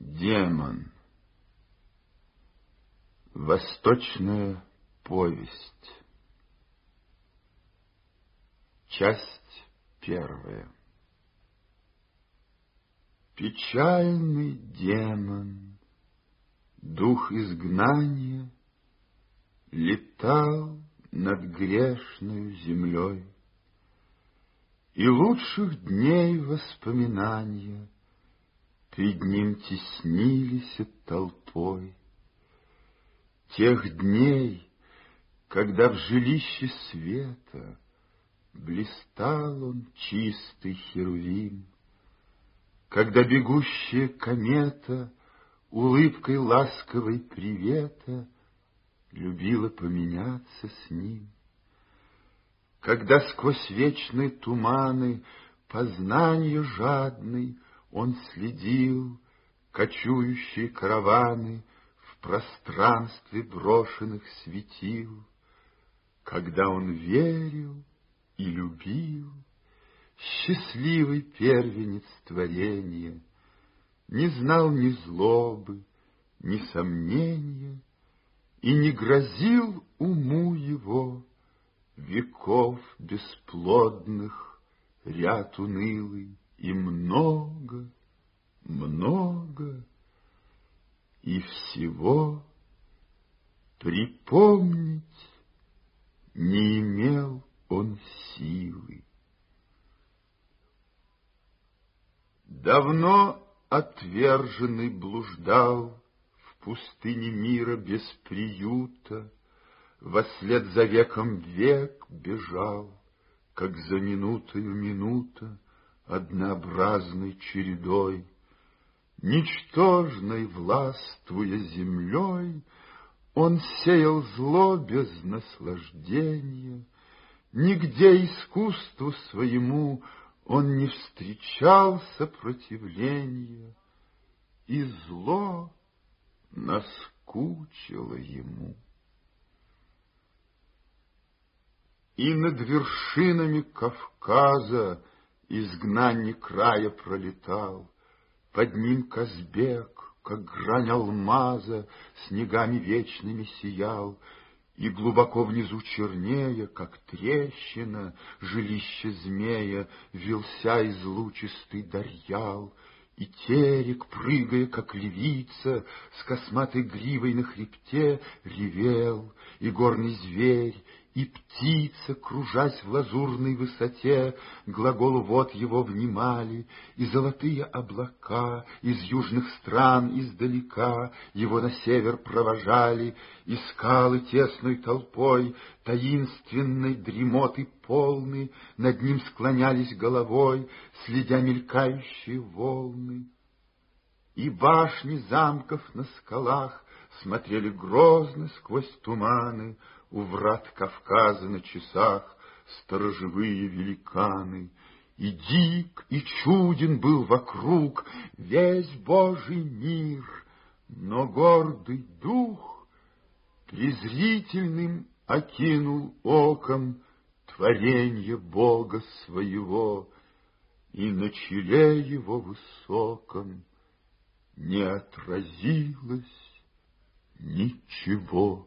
Демон. Восточная повесть. Часть первая. Печальный демон, дух изгнания, летал над грешною землей, и лучших дней воспоминания пред ним теснились толпой. Тех дней, когда в жилище света блистал он чистый херувим, когда бегущая комета улыбкой ласковой привета любила поменяться с ним, когда сквозь вечные туманы познанию жадный он следил кочующие караваны в пространстве брошенных светил, когда он верил и любил, счастливый первенец творения, не знал ни злобы, ни сомнения, и не грозил уму его веков бесплодных ряд унылый, и много, много, и всего припомнить не имел он силы. Давно отверженный блуждал в пустыне мира без приюта, вослед за веком век бежал, как за минутою минута, однообразной чередой, ничтожной властвуя землей, он сеял зло без наслаждения, нигде искусству своему он не встречал сопротивления, и зло наскучило ему. И над вершинами Кавказа изгнанник края пролетал, под ним Казбек, как грань алмаза, снегами вечными сиял, и глубоко внизу чернея, как трещина, жилище змея, вился излучистый Дарьял, и терек, прыгая, как львица, с косматой гривой на хребте, ревел, и горный зверь, и птица, кружась в лазурной высоте, глаголу вод его внимали, и золотые облака из южных стран издалека его на север провожали, и скалы тесной толпой, таинственной дремоты полны, над ним склонялись головой, следя мелькающие волны. И башни замков на скалах смотрели грозно сквозь туманы, у врат Кавказа на часах сторожевые великаны. И дик, и чуден был вокруг весь Божий мир, но гордый дух презрительным окинул оком творенье Бога своего, и на челе его высоком не отразилось ничего.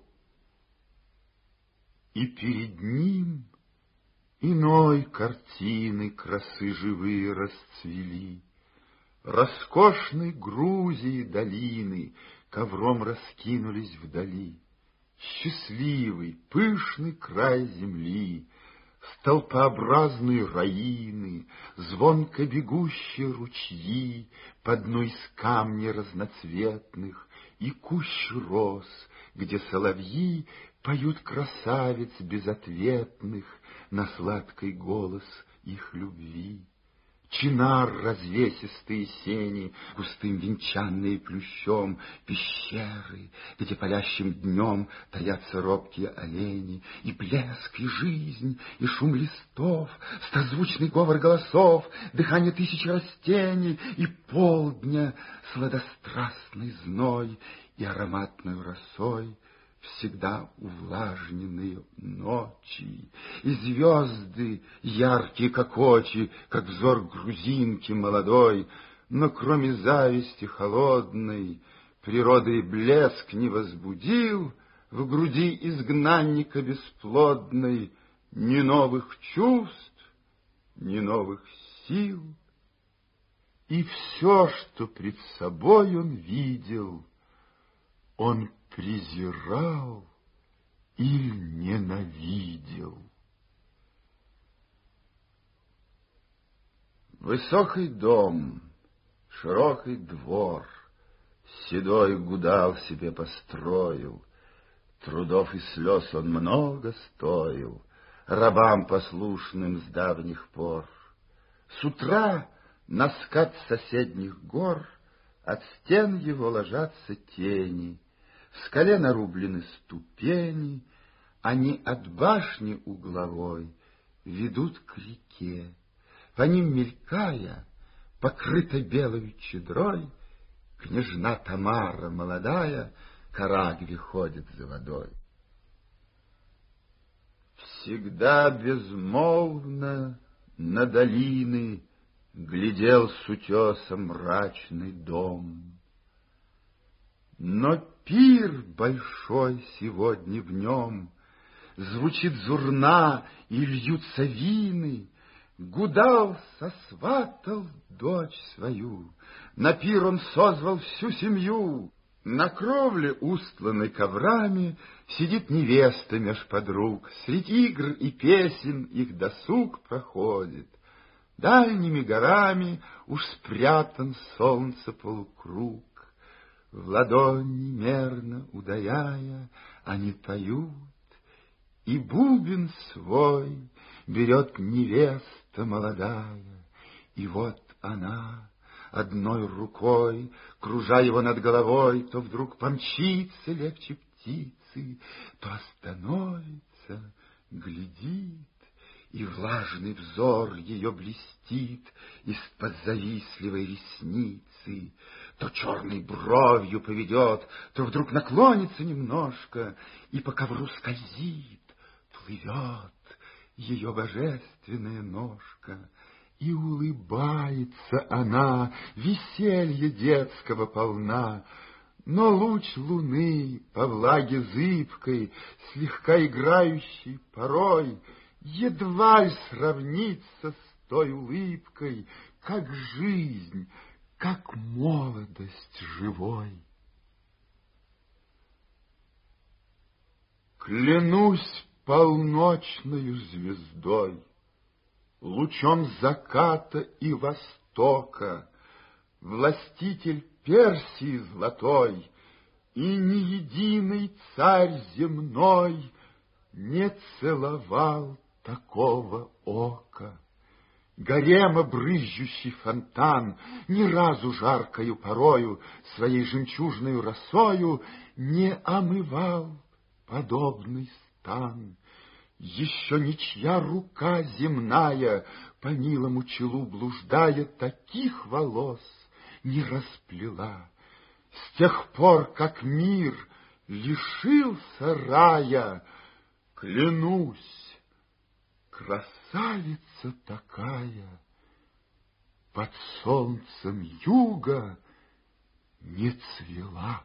И перед ним иной картины красы живые расцвели. Роскошной Грузии долины ковром раскинулись вдали. Счастливый, пышный край земли, столпообразные раины, звонко бегущие ручьи по дну из камней разноцветных, и кущ роз, где соловьи поют красавиц безответных на сладкий голос их любви. Чинар развесистые сени, густым венчанные плющом, пещеры, где палящим днем таятся робкие олени, и блеск, и жизнь, и шум листов, стозвучный говор голосов, дыхание тысяч растений, и полдня сладострастный зной, и ароматной росой всегда увлажненные ночи, и звезды яркие, как очи, как взор грузинки молодой, но кроме зависти холодной природой блеск не возбудил в груди изгнанника бесплодной ни новых чувств, ни новых сил. И все, что пред собой он видел, он презирал или ненавидел. Высокий дом, широкий двор, седой гудал себе построил, трудов и слез он много стоил, рабам послушным с давних пор. С утра на скат соседних гор от стен его ложатся тени, в скале нарублены ступени, они от башни угловой ведут к реке. По ним мелькая, покрыта белою чедрой, княжна Тамара молодая к Арагле ходит за водой. Всегда безмолвно на долины глядел с утеса мрачный дом. Но пир большой сегодня в нем, звучит зурна и льются вины. Гудал сосватал дочь свою, на пир он созвал всю семью. На кровле, устланной коврами, сидит невеста меж подруг, средь игр и песен их досуг проходит. Дальними горами уж спрятан солнце полукруг. В ладони мерно ударяя, они поют, и бубен свой берет невеста молодая. И вот она одной рукой, кружа его над головой, то вдруг помчится легче птицы, то остановится, глядит, и влажный взор ее блестит из-под завистливой ресницы, то черной бровью поведет, то вдруг наклонится немножко, и по ковру скользит, плывет ее божественная ножка. И улыбается она, веселье детского полна, но луч луны по влаге зыбкой, слегка играющей порой, едва ли сравнится с той улыбкой, как жизнь, как молодость живой. Клянусь полночною звездой, лучом заката и востока, властитель Персии золотой, и ни единый царь земной не целовал такого ока. Гарема брызжущий фонтан ни разу жаркою порою своей жемчужною росою не омывал подобный стан. Еще ничья рука земная, по милому челу блуждая, таких волос не расплела. С тех пор, как мир лишился рая, клянусь, красавица такая под солнцем юга не цвела.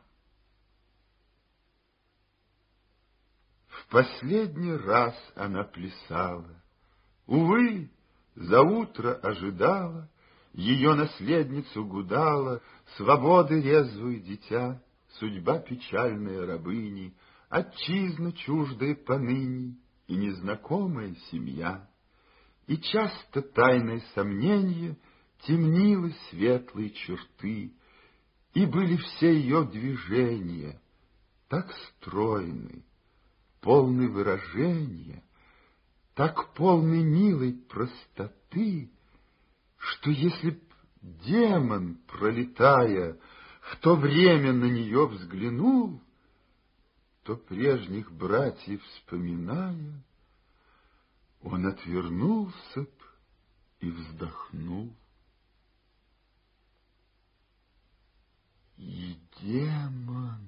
В последний раз она плясала. Увы, за утро ожидала, ее наследницу гудала, свободы резвую дитя, судьба печальная рабыни, отчизна чуждая поныне и незнакомая семья. И часто тайное сомнение темнило светлые черты, и были все ее движения так стройны, полны выражения, так полны милой простоты, что если б демон, пролетая, в то время на нее взглянул, то прежних братьев вспоминая, он отвернулся б и вздохнул. И демон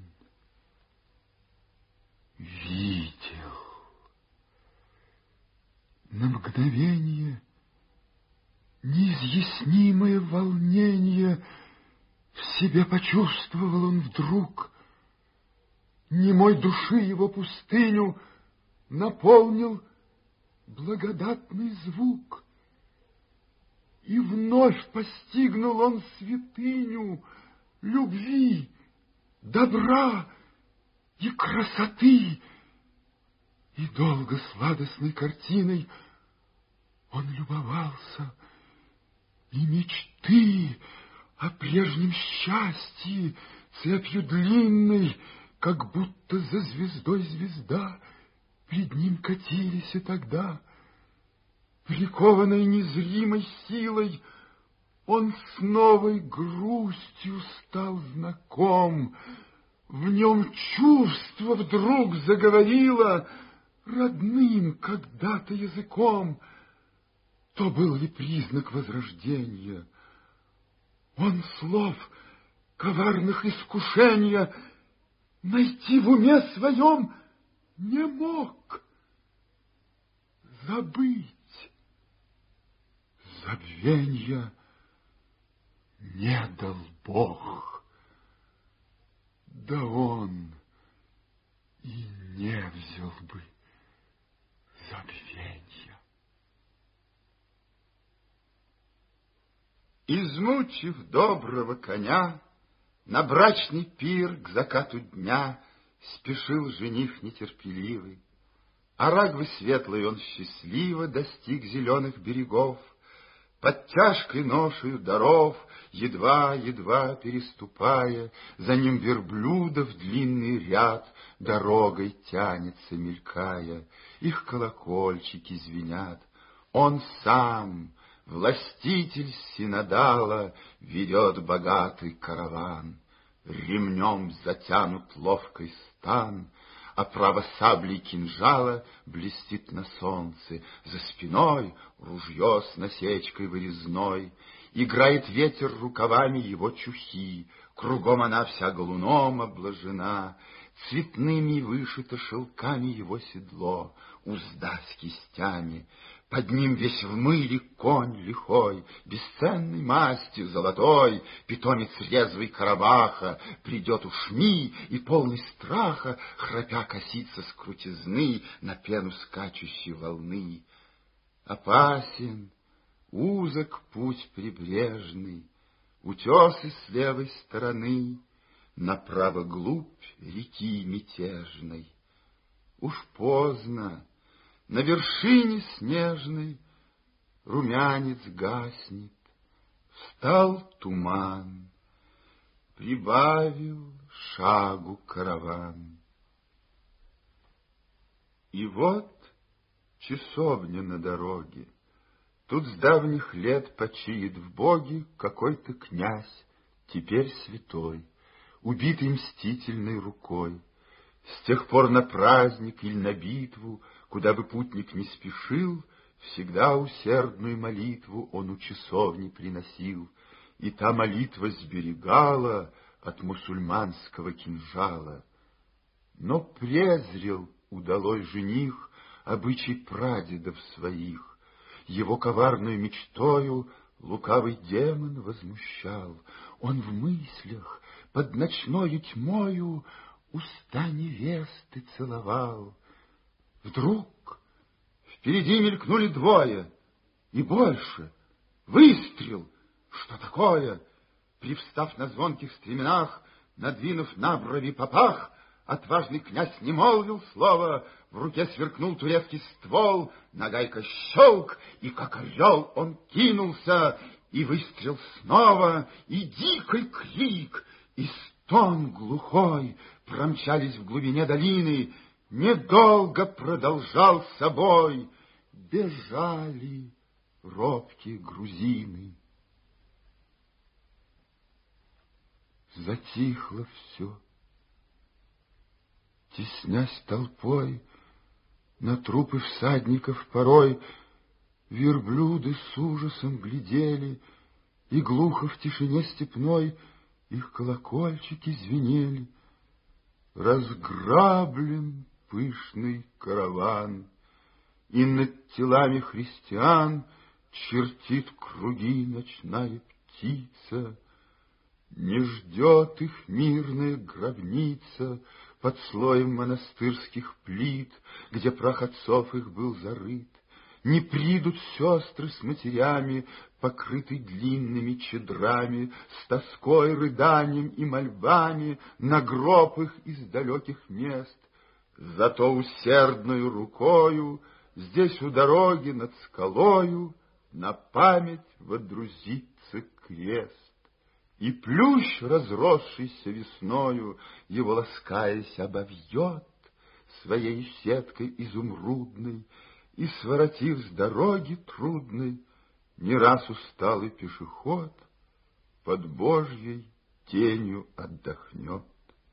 видел. На мгновение Неизъяснимое волнение в себе почувствовал он вдруг. Немой души его пустыню наполнил благодатный звук. И вновь постигнул он святыню любви, добра и красоты. И долго сладостной картиной он любовался, и мечты о прежнем счастье цепью длинной, как будто за звездой звезда, пред ним катились и тогда. Прикованной незримой силой, он с новой грустью стал знаком. В нем чувство вдруг заговорило родным когда-то языком. То был ли признак возрождения? Он слов коварных искушения найти в уме своем не мог. Забыть забвенья не дал Бог, да он и не взял бы забвенья. Измучив доброго коня, на брачный пир к закату дня спешил жених нетерпеливый. Арагвы светлой он счастливо достиг зеленых берегов, под тяжкой ношею даров, едва-едва переступая, за ним верблюдов длинный ряд дорогой тянется, мелькая. Их колокольчики звенят. Он сам, властитель Синодала, ведет богатый караван. Ремнем затянут ловкой стан, а право саблей кинжала блестит на солнце. За спиной ружье с насечкой вырезной. Играет ветер рукавами его чухи. Кругом она вся галуном обложена. Цветными вышито шелками его седло, узда с кистями. Под ним весь в мыле конь лихой, бесценной масти золотой, питомец резвый Карабаха, придет ушми и полный страха, храпя косится с крутизны на пену скачущей волны. Опасен, узок путь прибрежный, утесы с левой стороны, направо глубь реки мятежной. Уж поздно, на вершине снежной румянец гаснет, встал туман, прибавил шагу караван. И вот часовня на дороге. Тут с давних лет почиет в Боге какой-то князь, теперь святой, убитый мстительной рукой. С тех пор на праздник или на битву, куда бы путник не спешил, всегда усердную молитву он у часовни приносил, и та молитва сберегала от мусульманского кинжала. Но презрел удалой жених обычай прадедов своих, его коварную мечтою лукавый демон возмущал. Он в мыслях под ночною тьмою уста невесты целовал. Вдруг впереди мелькнули двое, и больше. Выстрел! Что такое? Привстав на звонких стременах, надвинув на брови попах, отважный князь не молвил слова, в руке сверкнул турецкий ствол, нагайка щелк, и как орел он кинулся, и выстрел снова, и дикий крик, и стон глухой промчались в глубине долины. Недолго продолжал собой, бежали робкие грузины. Затихло все, теснясь толпой, на трупы всадников порой верблюды с ужасом глядели, и глухо в тишине степной их колокольчики звенели. Разграблен пышный караван, и над телами христиан чертит круги ночная птица. Не ждет их мирная гробница под слоем монастырских плит, где прах отцов их был зарыт. Не придут сестры с матерями, покрыты длинными чедрами, с тоской, рыданием и мольбами на гроб их из далеких мест. Зато усердною рукою здесь у дороги над скалою на память водрузится крест. И плющ, разросшийся весною, его, ласкаясь, обовьет своей сеткой изумрудной, и, своротив с дороги трудной, не раз усталый пешеход под Божьей тенью отдохнет.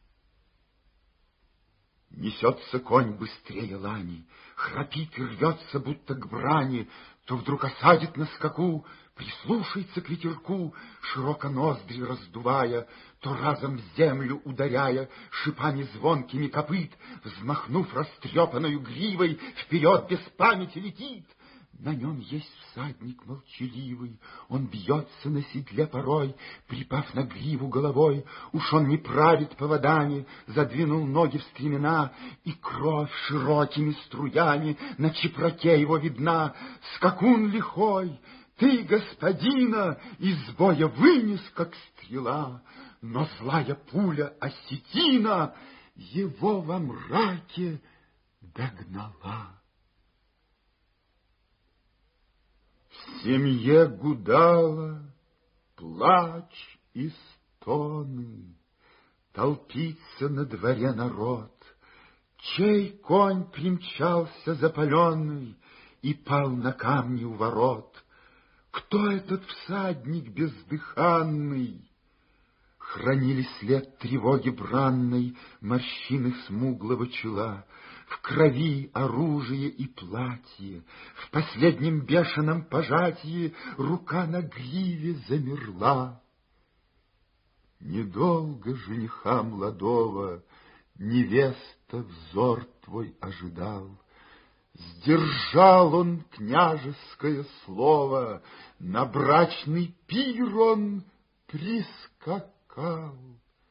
Несется конь быстрее лани, храпит и рвется, будто к брани, то вдруг осадит на скаку, прислушается к ветерку, широко ноздри раздувая, то разом в землю ударяя шипами звонкими копыт, взмахнув растрепанную гривой, вперед без памяти летит. На нем есть всадник молчаливый, он бьется на седле порой, припав на гриву головой. Уж он не правит поводами, задвинул ноги в стремена, и кровь широкими струями на чепраке его видна. Скакун лихой, ты господина из боя вынес, как стрела, но злая пуля осетина его во мраке догнала. В семье гудала плач и стоны, толпится на дворе народ, чей конь примчался запаленный и пал на камни у ворот. Кто этот всадник бездыханный? Хранили след тревоги бранной морщины смуглого чела, в крови оружие и платье, в последнем бешеном пожатии рука на гриве замерла. Недолго жениха молодого невеста взор твой ожидал. Сдержал он княжеское слово, на брачный пир он прискакал.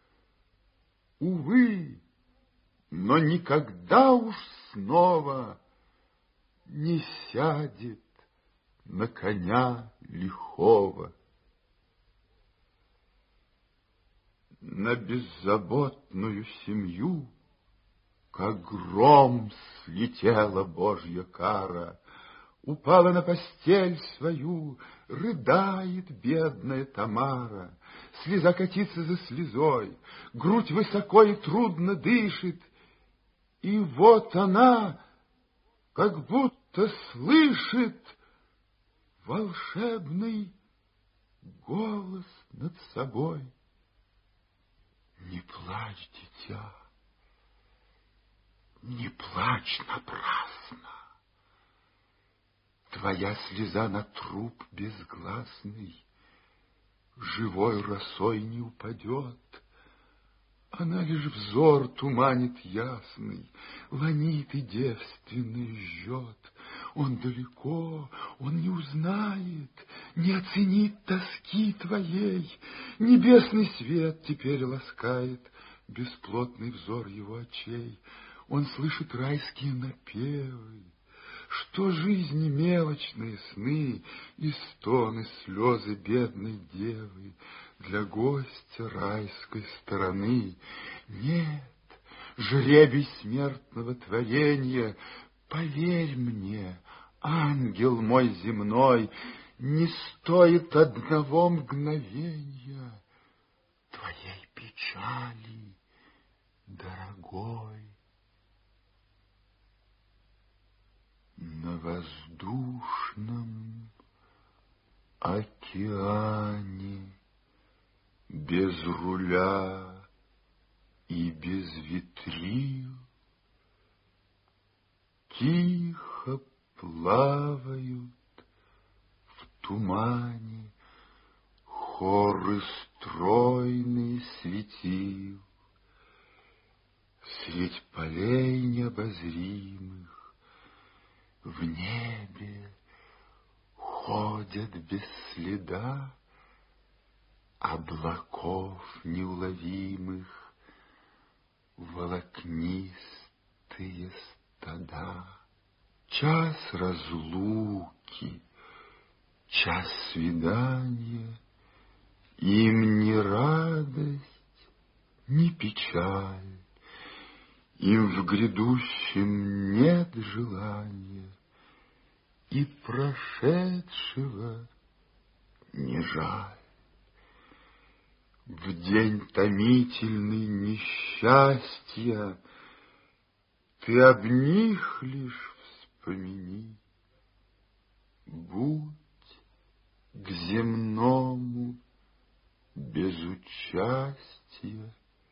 Увы, но никогда уж снова не сядет на коня лихого. На беззаботную семью, как гром, слетела Божья кара. Упала на постель свою, рыдает бедная Тамара. Слеза катится за слезой, грудь высоко и трудно дышит. И вот она, как будто слышит волшебный голос над собой. Не плачь, дитя, не плачь напрасно. Твоя слеза на труп безгласный живой росой не упадет. Она лишь взор туманит ясный, ланит и девственный жжет. Он далеко, он не узнает, не оценит тоски твоей. Небесный свет теперь ласкает бесплотный взор его очей. Он слышит райские напевы, что жизни мелочные сны и стоны, слезы бедной девы для гостя райской стороны. Нет, жребий смертного творения, поверь мне, ангел мой земной, не стоит одного мгновения твоей печали, дорогой. На воздушном океане без руля и без ветрил тихо плавают в тумане хоры стройные светил. Средь полей необозримых в небе Ходят без следа облаков неуловимых волокнистые стада. Час разлуки, час свидания, им ни радость, ни печаль, им в грядущем нет желания, и прошедшего не жаль. В день томительный несчастья ты об них лишь вспомини. Будь к земному безучастия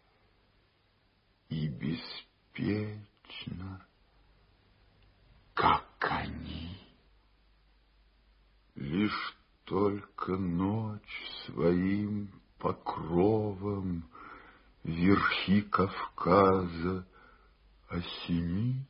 и беспечно, как они. Лишь только ночь своим покровом верхи Кавказа осенит,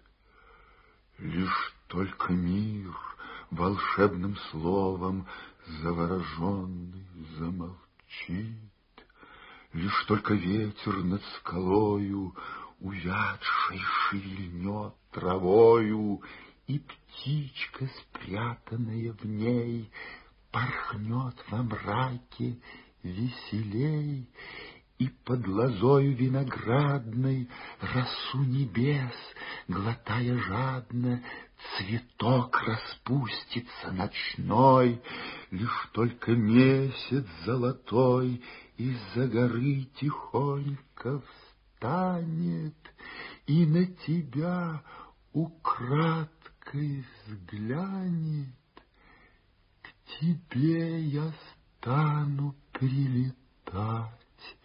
лишь только мир волшебным словом завороженный замолчит, лишь только ветер над скалою увядшей шевельнет травою, и птичка, спрятанная в ней, порхнет во мраке веселей, и под лозою виноградной росу небес, глотая жадно, цветок распустится ночной, лишь только месяц золотой из-за горы тихонько встанет и на тебя украдкой взглянет. К тебе я стану прилетать,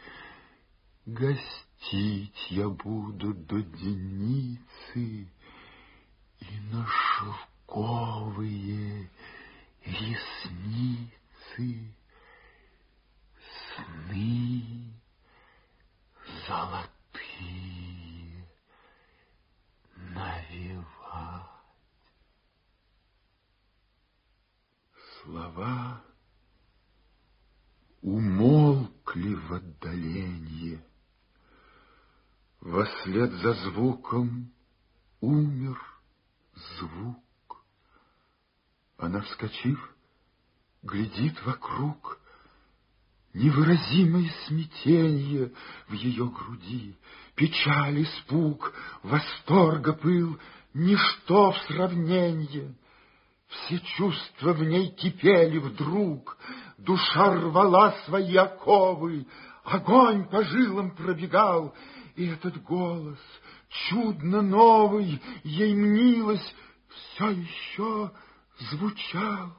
гостить я буду до Деницы, и на шелковые ресницы сны золотые навевать. Слова умолкли в отдаленье. Вслед за звуком умер звук. Она, вскочив, глядит вокруг. Невыразимое смятенье в ее груди, печаль, испуг, восторга пыл, ничто в сравненье. Все чувства в ней кипели вдруг, душа рвала свои оковы, огонь по жилам пробегал, и этот голос, чудно новый, ей мнилось, все еще звучал.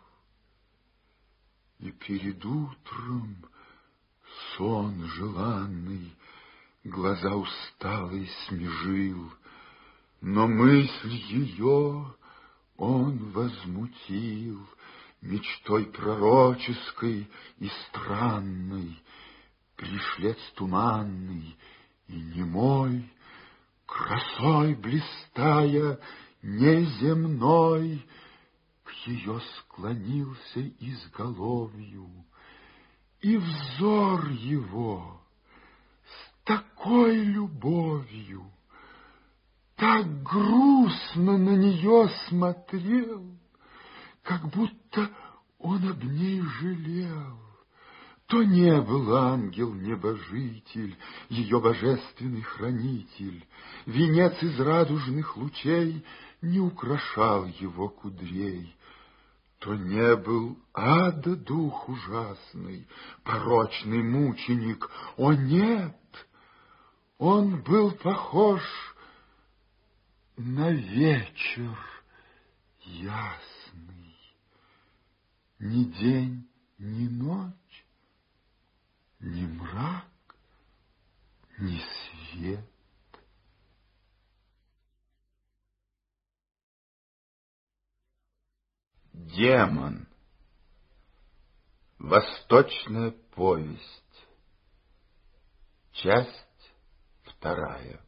И перед утром сон желанный глаза усталые смежил, но мысль ее он возмутил мечтой пророческой и странной, пришлец туманный и немой, красой блистая неземной, к ее склонился изголовью, и взор его с такой любовью так грустно на нее смотрел, как будто он об ней жалел. То не был ангел-небожитель, ее божественный хранитель, венец из радужных лучей не украшал его кудрей, то не был ада дух ужасный, порочный мученик. О, нет! Он был похож на вечер ясный, ни день, ни ночь, ни мрак, ни свет. Демон. Восточная повесть. Часть вторая.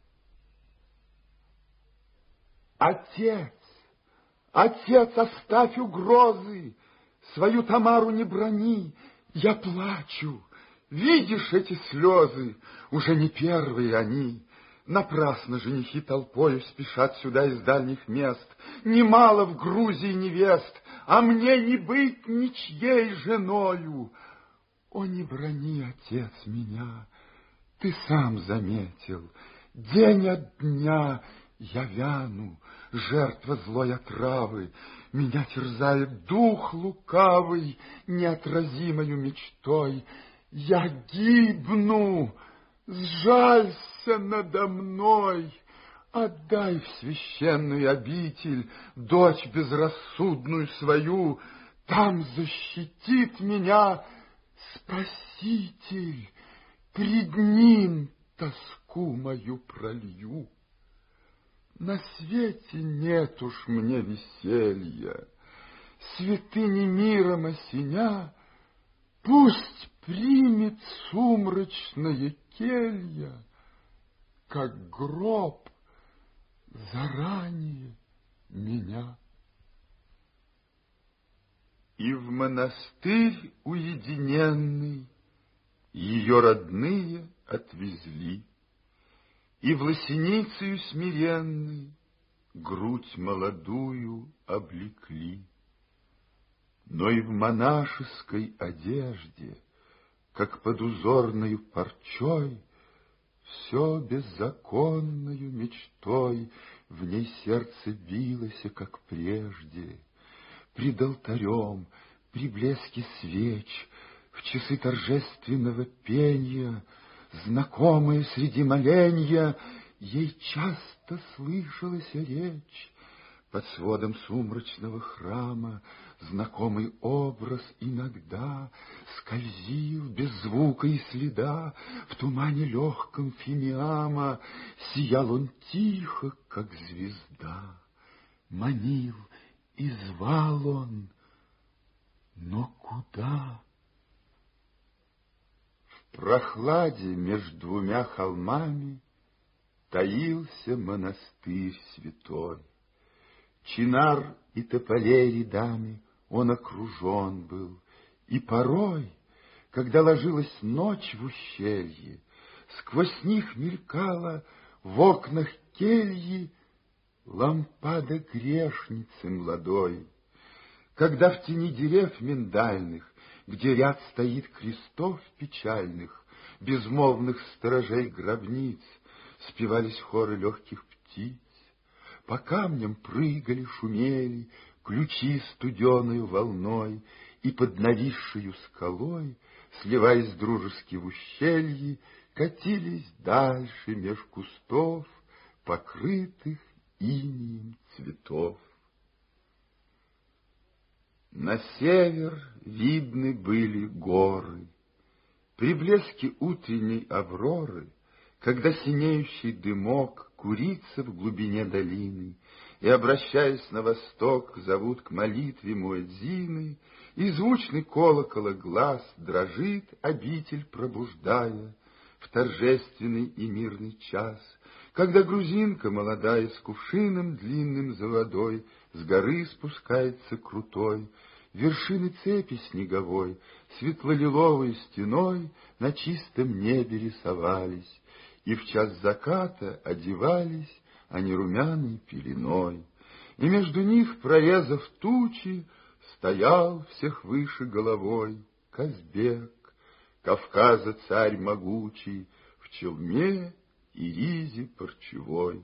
Отец, отец, оставь угрозы, свою Тамару не брони, я плачу. Видишь эти слезы, уже не первые они. Напрасно женихи толпою спешат сюда из дальних мест. Немало в Грузии невест, а мне не быть ничьей женою. О, не брони, отец, меня, ты сам заметил, день от дня я вяну, жертва злой отравы, меня терзает дух лукавый, неотразимою мечтой. Я гибну, сжалься надо мной, отдай в священную обитель дочь безрассудную свою, там защитит меня Спаситель, пред ним тоску мою пролью. На свете нет уж мне веселья, святыни миром осеня, пусть примет сумрачная келья, как гроб заранее меня. И в монастырь уединенный ее родные отвезли, и в лосиницею смиренной грудь молодую облекли. Но и в монашеской одежде, как под узорною парчой, все беззаконною мечтой в ней сердце билось, как прежде. Пред алтарем, при блеске свеч, в часы торжественного пенья, знакомая среди моленья, ей часто слышалась речь. Под сводом сумрачного храма знакомый образ иногда скользил без звука и следа. В тумане легком фимиама сиял он тихо, как звезда. Манил и звал он, но куда? В прохладе между двумя холмами таился монастырь святой. Чинар и тополей рядами он окружен был, и порой, когда ложилась ночь в ущелье, сквозь них мелькала в окнах кельи лампада грешницы молодой. Когда в тени дерев миндальных, где ряд стоит крестов печальных, безмолвных сторожей гробниц, спевались хоры легких птиц, по камням прыгали, шумели ключи студеною волной, и под нависшую скалой, сливаясь дружески в ущелье, катились дальше меж кустов, покрытых инеем цветов. На север видны были горы. При блеске утренней авроры, когда синеющий дымок курится в глубине долины, и, обращаясь на восток, зовут к молитве муэдзины, и звучный колокола глаз дрожит, обитель пробуждая в торжественный и мирный час, когда грузинка молодая с кувшином длинным за водой с горы спускается крутой, вершины цепи снеговой светло-лиловой стеной на чистом небе рисовались, и в час заката одевались они румяной пеленой, и между них, прорезав тучи, стоял всех выше головой Казбек, Кавказа царь могучий, в челме и ризе парчевой.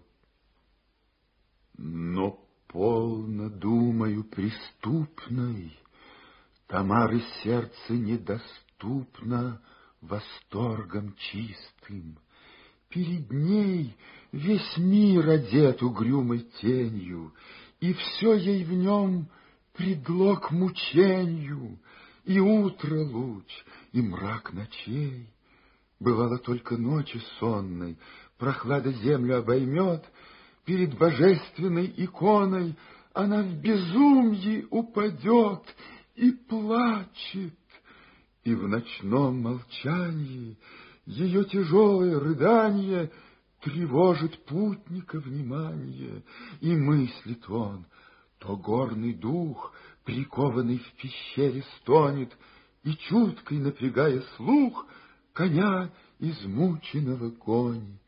Но полно, думаю, преступной, Тамары сердце недоступно восторгом чистым. Перед ней весь мир одет угрюмой тенью, и все ей в нем предлог мученью, и утро луч, и мрак ночей. Бывало только ночи сонной, прохлада землю обоймет, перед божественной иконой она в безумье упадет и плачет, и в ночном молчании ее тяжелое рыдание тревожит путника внимание, и мыслит он: то горный дух прикованный в пещере, стонет и, чуткой напрягая слух, коня измученного гонит.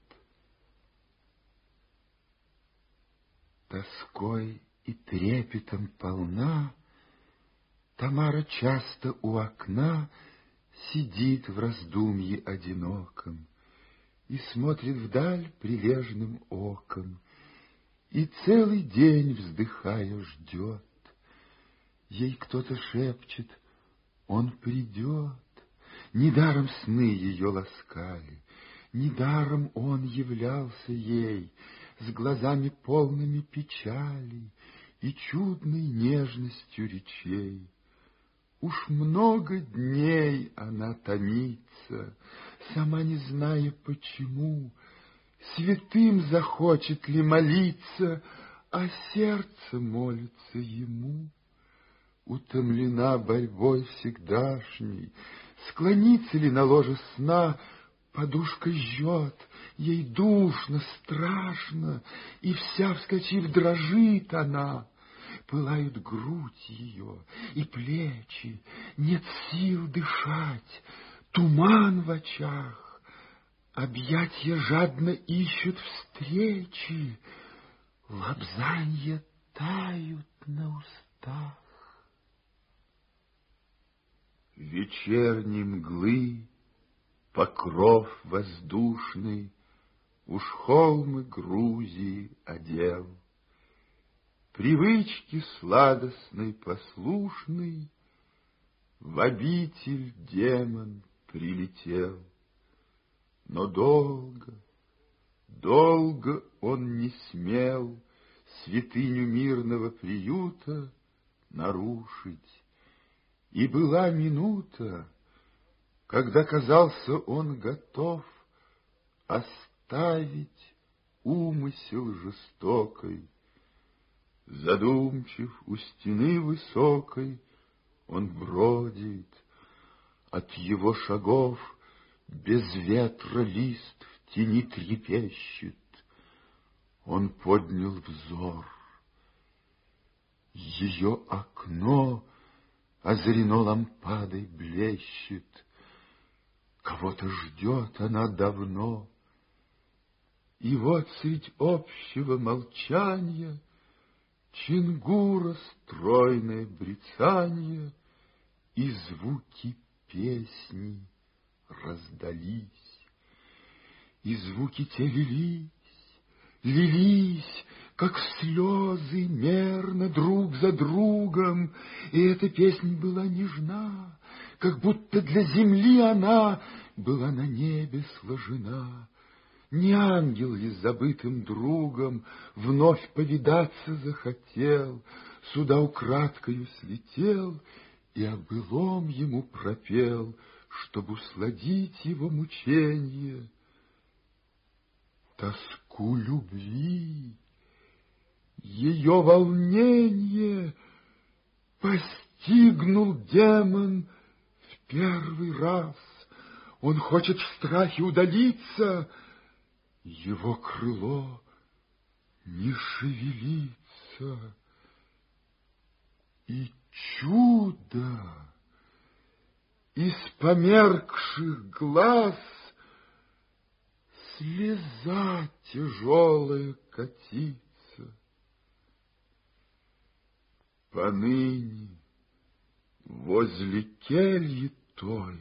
Тоской и трепетом полна, Тамара часто у окна сидит в раздумье одиноком и смотрит вдаль прилежным оком, и целый день, вздыхая, ждет. Ей кто-то шепчет: он придет. Недаром сны ее ласкали, недаром он являлся ей с глазами полными печали и чудной нежностью речей. Уж много дней она томится, сама не зная почему, святым захочет ли молиться, а сердце молится ему. Утомлена борьбой всегдашней, склонится ли на ложе сна, подушка жжет, ей душно, страшно, и вся, вскочив, дрожит она. Пылают грудь ее и плечи, нет сил дышать, туман в очах, объятья жадно ищут встречи, лобзанья тают на устах. Вечерней мглы покров воздушный уж холмы Грузии одел. Привычки сладостной послушный в обитель демон прилетел. Но долго, долго он не смел святыню мирного приюта нарушить. И была минута, когда казался он готов оставить умысел жестокой. Задумчив у стены высокой он бродит, от его шагов без ветра лист в тени трепещет. Он поднял взор. Ее окно озарено лампадой блещет. Кого-то ждет она давно. И вот средь общего молчания Чингура стройное брецанье и звуки песни раздались. И звуки те лились, лились, как слезы, мерно друг за другом, и эта песня была нежна, как будто для земли она была на небе сложена. Не ангел ли с забытым другом вновь повидаться захотел, сюда украдкою слетел и о былом ему пропел, чтоб усладить его мученье, тоску любви, ее волнение постигнул демон в первый раз. Он хочет в страхе удалиться, его крыло не шевелится, и чудо из померкших глаз слеза тяжелая катится. Поныне возле кельи той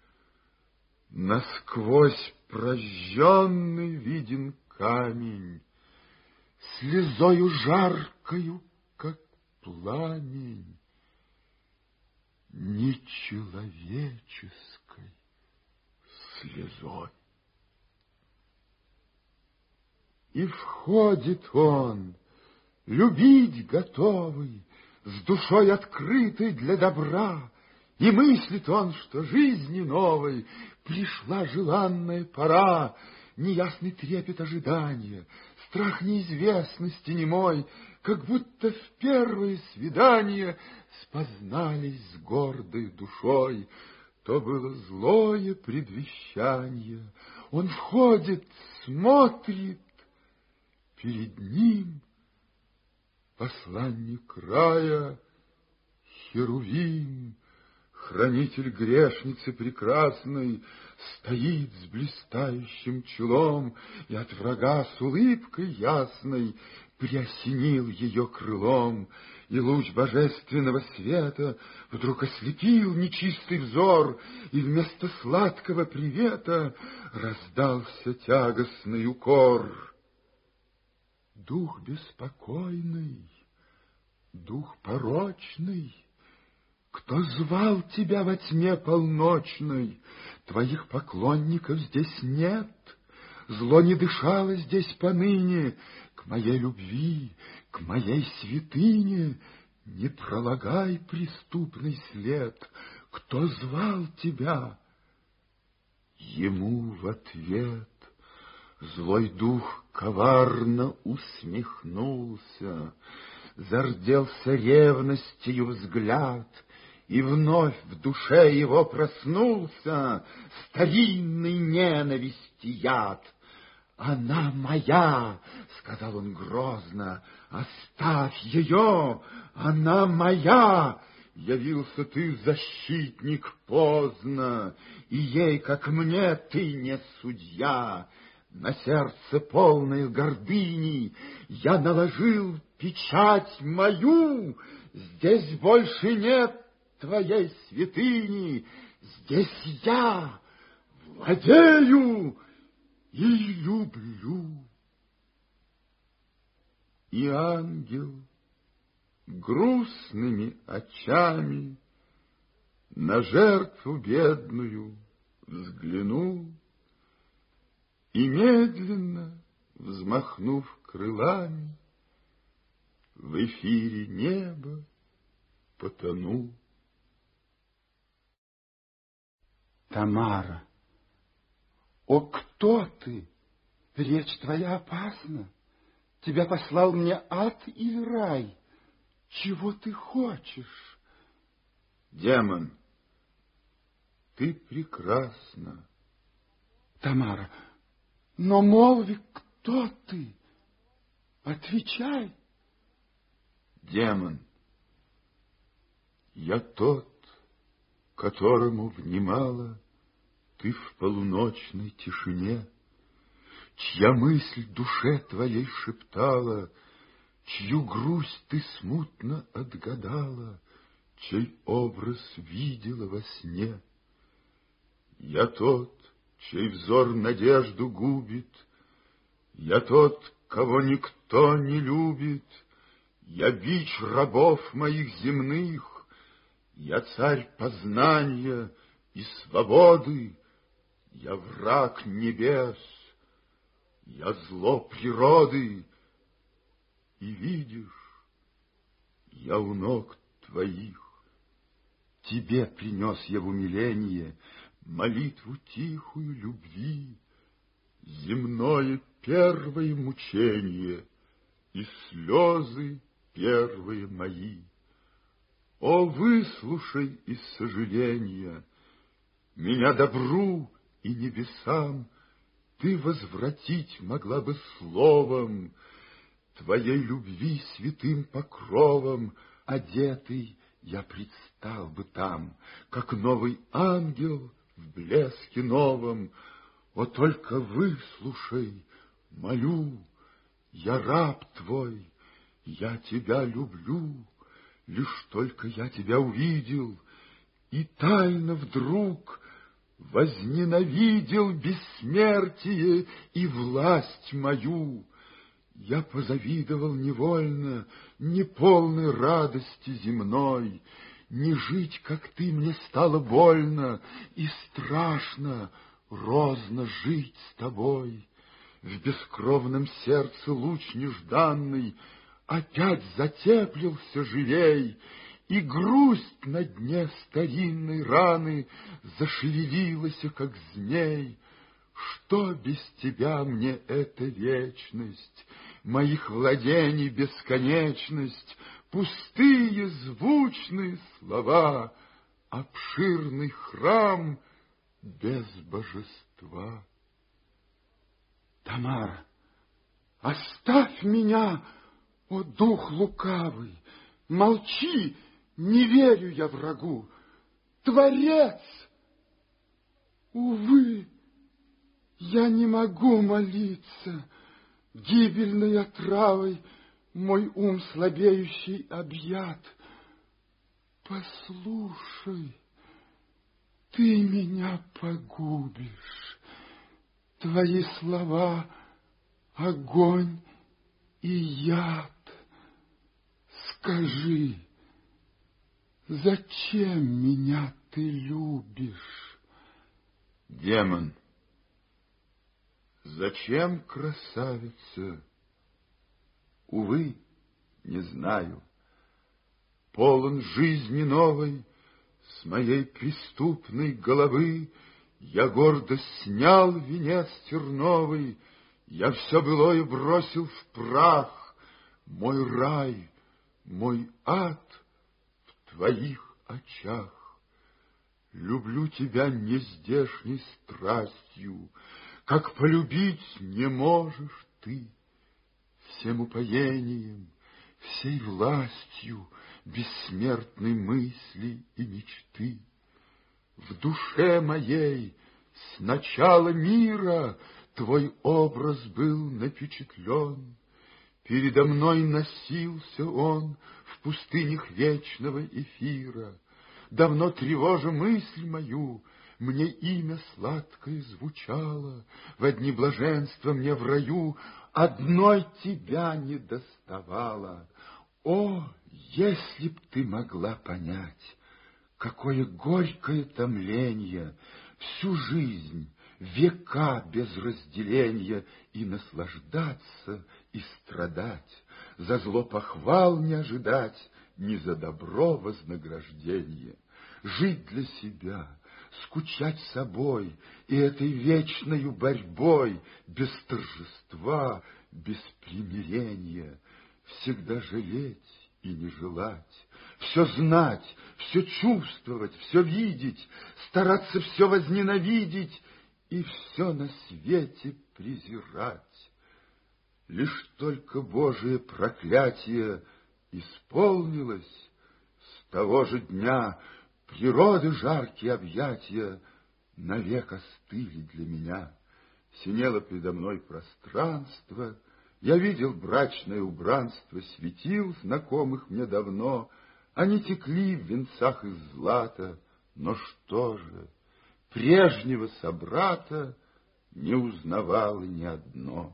насквозь прожженный виден камень, слезою жаркою, как пламень, нечеловеческой слезой. И входит он, любить готовый, с душой открытой для добра, и мыслит он, что жизни новой пришла желанная пора. Неясный трепет ожидания, страх неизвестности немой, как будто в первое свидание спознались с гордой душой. То было злое предвещание. Он входит, смотрит, перед ним посланник рая Херувим, хранитель грешницы прекрасной, стоит с блистающим челом и от врага с улыбкой ясной приосенил ее крылом, и луч божественного света вдруг ослепил нечистый взор, и вместо сладкого привета раздался тягостный укор. Дух беспокойный, дух порочный, кто звал тебя во тьме полночной? Твоих поклонников здесь нет, зло не дышало здесь поныне. К моей любви, к моей святыне не пролагай преступный след. Кто звал тебя? Ему в ответ злой дух коварно усмехнулся, зарделся ревностью взгляд, и вновь в душе его проснулся старинный ненависти яд. «Она моя!» — сказал он грозно. «Оставь ее! Она моя!» Явился ты, защитник, поздно, и ей, как мне, ты не судья. На сердце полной гордыни я наложил печать мою. Здесь больше нет твоей святыни, здесь я владею и люблю. И ангел грустными очами на жертву бедную взглянул и, медленно взмахнув крылами, в эфире неба потонул. Тамара, о, кто ты? Речь твоя опасна. Тебя послал мне ад или рай? Чего ты хочешь? Демон, ты прекрасна. Тамара, но молви, кто ты? Отвечай. Демон, я тот, которому внимала ты в полуночной тишине, чья мысль душе твоей шептала, чью грусть ты смутно отгадала, чей образ видела во сне. Я тот, чей взор надежду губит, я тот, кого никто не любит, я бич рабов моих земных, я царь познания и свободы, я враг небес, я зло природы. И видишь, я у ног твоих. Тебе принес я в умиление молитву тихую любви, земное первое мучение и слезы первые мои. О, выслушай из сожаления меня добру и небесам ты возвратить могла бы словом, твоей любви святым покровом одетый я предстал бы там, как новый ангел в блеске новом. О, только выслушай, молю, я раб твой, я тебя люблю, лишь только я тебя увидел, и тайно вдруг возненавидел бессмертие и власть мою. Я позавидовал невольно неполной радости земной, не жить, как ты, мне стало больно, и страшно, розно жить с тобой. В бескровном сердце луч нежданный опять затеплился живей, и грусть на дне старинной раны зашевелилась, как змей. Что без тебя мне эта вечность, моих владений бесконечность, пустые звучные слова, обширный храм без божества? Тамара, оставь меня, о дух лукавый, молчи, Не верю я врагу. Творец! Увы, я не могу молиться. Гибельной отравой мой ум слабеющий объят. Послушай, ты меня погубишь. Твои слова — огонь и яд. Скажи, зачем меня ты любишь? Демон. Зачем, красавица? Увы, не знаю. Полон жизни новой, с моей преступной головы я гордо снял венец терновый, я все былое бросил в прах. Мой рай, мой ад в твоих очах. Люблю тебя нездешней страстью, как полюбить не можешь ты. Всем упоением, всей властью бессмертной мысли и мечты. В душе моей с начала мира твой образ был напечатлен. Передо мной носился он в пустынях вечного эфира. Давно тревожа мысль мою, мне имя сладкое звучало. В дни блаженства мне в раю одной тебя не доставало. О, если б ты могла понять, какое горькое томление, всю жизнь, века без разделения, и наслаждаться, и страдать, за зло похвал не ожидать, ни за добро вознаграждение. Жить для себя, скучать собой и этой вечною борьбой, без торжества, без примирения, всегда жалеть и не желать, все знать, все чувствовать, все видеть, стараться все возненавидеть и все на свете презирать. Лишь только Божие проклятие исполнилось, с того же дня природы жаркие объятия навек остыли для меня. Синело предо мной пространство, я видел брачное убранство светил, знакомых мне давно. Они текли в венцах из злата, но что же, прежнего собрата не узнавало ни одно.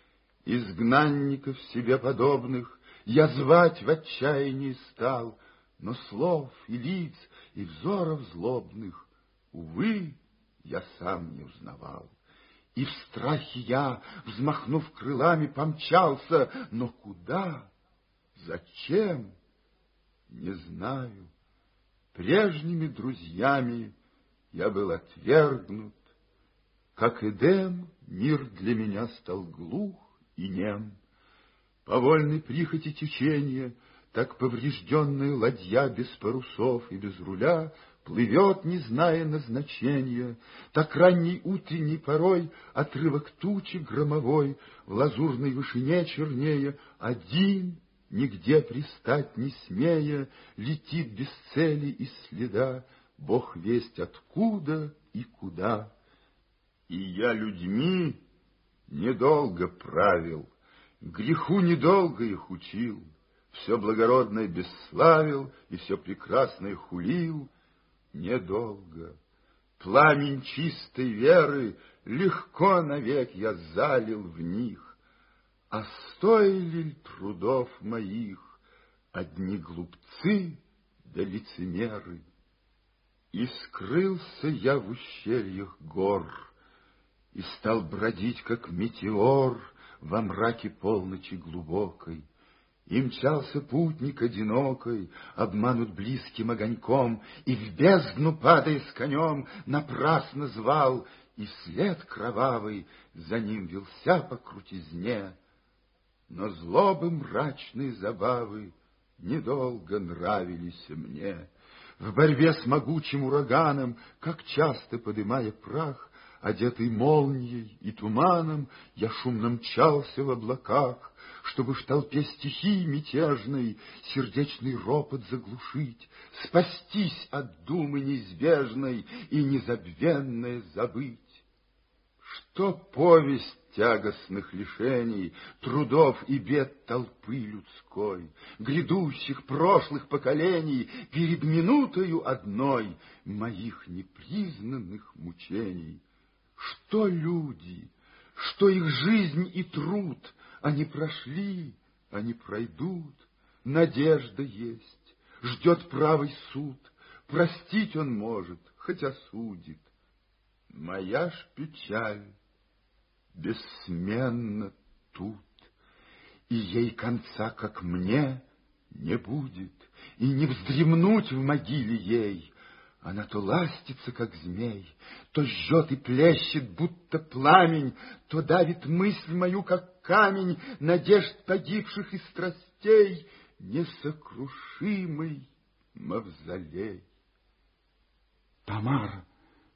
Изгнанников себе подобных я звать в отчаянии стал, но слов и лиц, и взоров злобных, увы, я сам не узнавал. И в страхе я, взмахнув крылами, помчался, но куда, зачем, не знаю. Прежними друзьями я был отвергнут, как Эдем, мир для меня стал глух и нем. По вольной прихоти течения, так поврежденная ладья без парусов и без руля плывет, не зная назначения, так ранней утренней порой отрывок тучи громовой в лазурной вышине чернея, один, нигде пристать не смея, летит без цели и следа, Бог весть откуда и куда. И я людьми недолго правил, греху недолго их учил, все благородное бесславил и все прекрасное хулил. Недолго. Пламень чистой веры легко навек я залил в них. А стоили ли трудов моих одни глупцы да лицемеры? И скрылся я в ущельях гор, и стал бродить, как метеор, во мраке полночи глубокой. И мчался путник одинокой, обманут близким огоньком, и в бездну, падая с конем, напрасно звал, и след кровавый за ним вился по крутизне. Но злобы мрачные забавы недолго нравились мне. В борьбе с могучим ураганом, как часто подымая прах, одетый молнией и туманом, я шумно мчался в облаках, чтобы в толпе стихий мятежной сердечный ропот заглушить, спастись от думы неизбежной и незабвенное забыть. Что повесть тягостных лишений, трудов и бед толпы людской, грядущих прошлых поколений перед минутою одной моих непризнанных мучений? Что люди, что их жизнь и труд, они прошли, они пройдут, надежда есть, ждет правый суд, простить он может, хоть осудит. Моя ж печаль бессменна тут, и ей конца, как мне, не будет, и не вздремнуть в могиле ей. Она то ластится, как змей, то жжет и плещет, будто пламень, то давит мысль мою, как камень, надежд погибших и страстей, несокрушимый мавзолей. Тамара,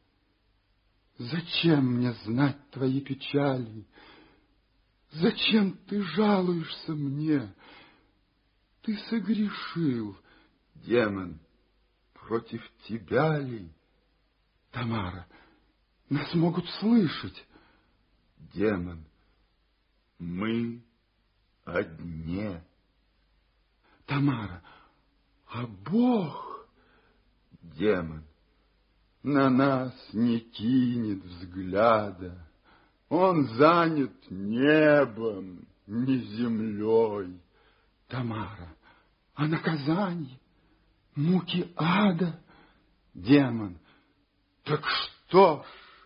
зачем мне знать твои печали? Зачем ты жалуешься мне? Ты согрешил. Демон, против тебя ли? Тамара, нас могут слышать. Демон, мы одни. Тамара, а Бог? Демон, на нас не кинет взгляда. Он занят небом, не землей. Тамара, а наказание? Муки ада? Демон, так что ж,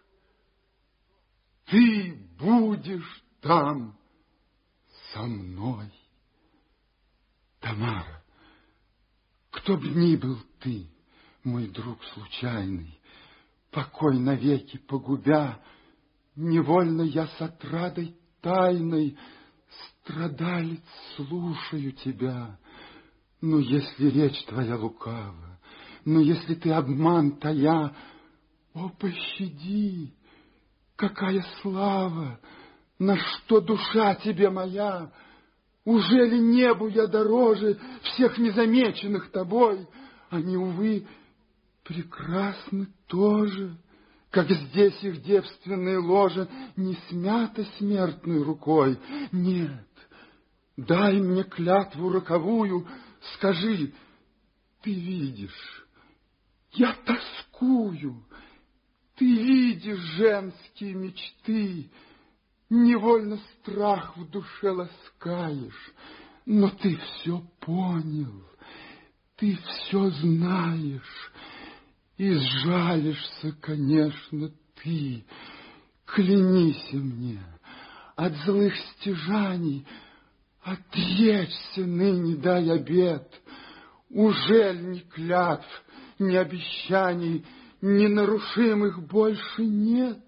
ты будешь там со мной. Тамара, кто б ни был ты, мой друг случайный, покой навеки погубя, невольно я с отрадой тайной, страдалец, слушаю тебя. Но если речь твоя лукава, но если ты обман тая, о, пощади, какая слава, на что душа тебе моя? Ужели небу я дороже всех незамеченных тобой? Они, увы, прекрасны тоже, как здесь их девственное ложе не смято смертной рукой. Нет, дай мне клятву роковую, скажи, ты видишь, я тоскую, ты видишь женские мечты, невольно страх в душе ласкаешь, но ты все понял, ты все знаешь, и сжалишься, конечно, ты. Клянись мне от злых стяжаний, отречься ныне, дай обет. Ужель ни клятв, ни обещаний, ненарушимых больше нет?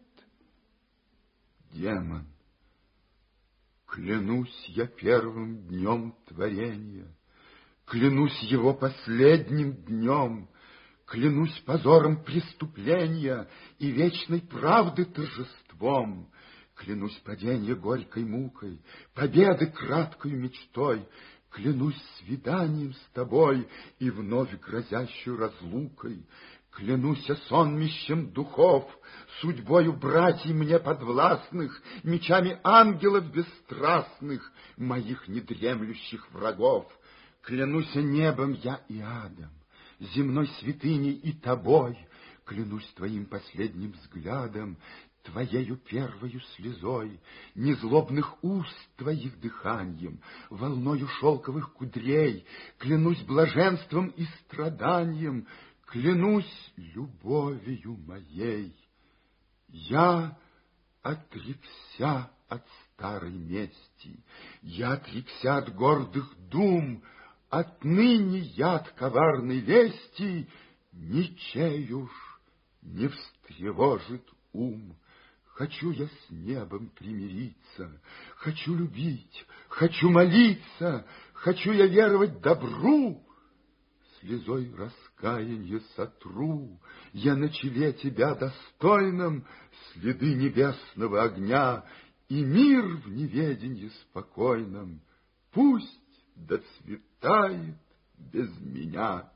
Демон, клянусь я первым днем творения, клянусь его последним днем, клянусь позором преступления и вечной правды торжеством, клянусь паденья горькой мукой, победы краткою мечтой, клянусь свиданием с тобой и вновь грозящей разлукой, клянусь сонмищем духов, судьбою братьев мне подвластных, мечами ангелов бесстрастных, моих недремлющих врагов. Клянусь небом я и адом, земной святыней и тобой, клянусь твоим последним взглядом, твоею первою слезой, незлобных уст твоих дыханием, волною шелковых кудрей, клянусь блаженством и страданием, клянусь любовью моей. Я отрекся от старой мести, я отрекся от гордых дум, отныне яд коварной вести ничей уж не встревожит ум. Хочу я с небом примириться, хочу любить, хочу молиться, хочу я веровать добру. Слезой раскаяния сотру я на челе тебя достойном следы небесного огня и мир в неведенье спокойном пусть доцветает без меня.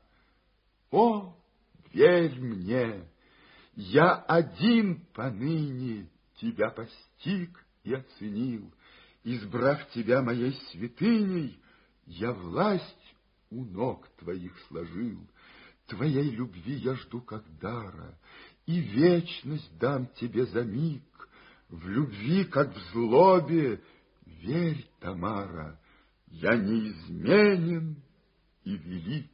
О, верь мне, я один поныне тебя постиг и оценил. Избрав тебя моей святыней, я власть у ног твоих сложил. Твоей любви я жду как дара, и вечность дам тебе за миг. В любви, как в злобе, верь, Тамара, я неизменен и велик.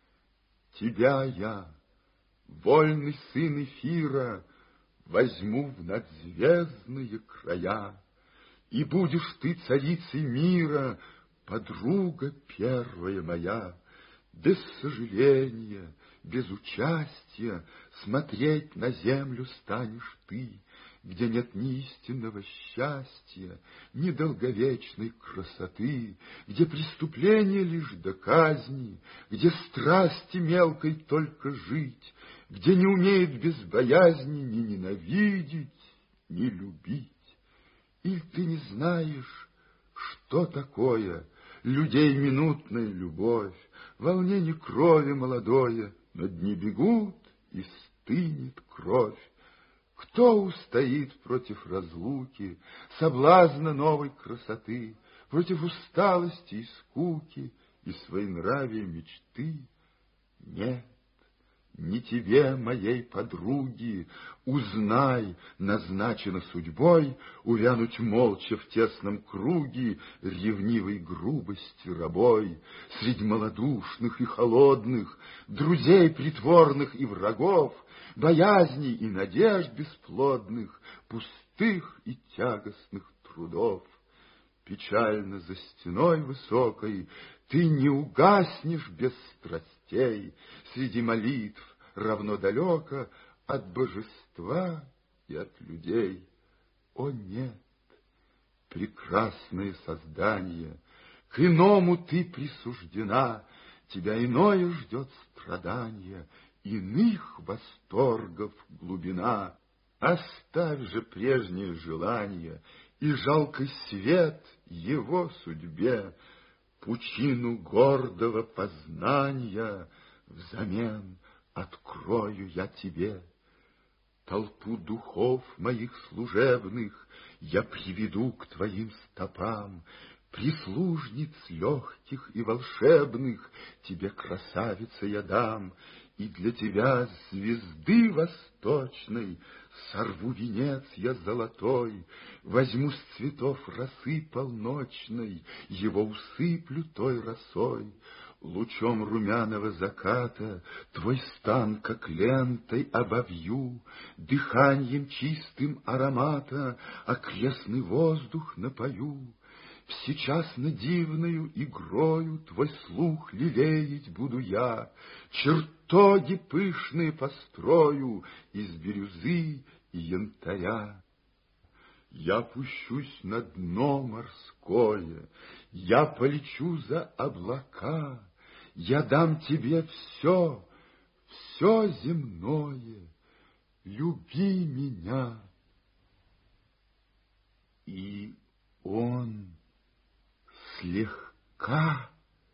Тебя я, вольный сын эфира, возьму в надзвездные края, и будешь ты царицей мира, подруга первая моя. Без сожаления, без участия смотреть на землю станешь ты, где нет ни истинного счастья, ни долговечной красоты, где преступление лишь до казни, где страсти мелкой только жить, где не умеет без боязни ни ненавидеть, ни любить. Или ты не знаешь, что такое людей минутная любовь, волнение крови молодое, но дни бегут, и стынет кровь. Кто устоит против разлуки, соблазна новой красоты, против усталости и скуки и своенравия мечты? Нет, не тебе, моей подруги, узнай, назначено судьбой увянуть молча в тесном круге ревнивой грубости рабой, среди малодушных и холодных, друзей притворных и врагов, боязней и надежд бесплодных, пустых и тягостных трудов. Печально за стеной высокой ты не угаснешь без страстей, среди молитв равно далеко от божества и от людей. О нет, прекрасное создание, к иному ты присуждена, тебя иное ждет страдание, иных восторгов глубина. Оставь же прежнее желание и жалкий свет его судьбе, пучину гордого познания взамен открою я тебе. Толпу духов моих служебных я приведу к твоим стопам, прислужниц легких и волшебных тебе, красавица, я дам, и для тебя звезды восточной сорву венец я золотой, возьму с цветов росы полночной, его усыплю той росой. Лучом румяного заката твой стан, как лентой, обовью, дыханием чистым аромата окрестный воздух напою. Всечасно дивною игрою твой слух лелеять буду я, чертоги пышные построю из бирюзы и янтаря. Я пущусь на дно морское, я полечу за облака, я дам тебе все, все земное, люби меня. И он слегка